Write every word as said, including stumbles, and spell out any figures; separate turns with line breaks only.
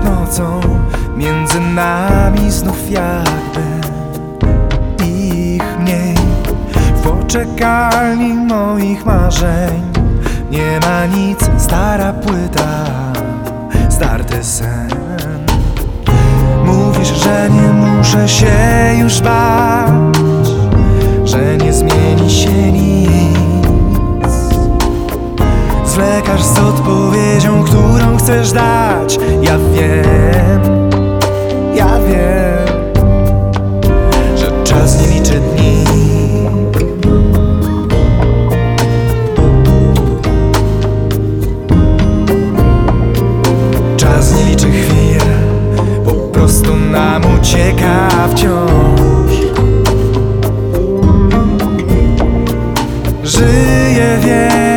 nocą między nami znów jakby ich mniej. W poczekalni moich marzeń nie ma nic, stara płyta, starty sen. Mówisz, że nie muszę się już bać, że nie zmieni się nic. Zwlekasz z odpowiedzią, którą chcesz dać. Ja wiem, ja wiem, że czas nie liczy dni. Czas nie liczy chwil, po prostu nam ucieka wciąż. Żyję, wiem,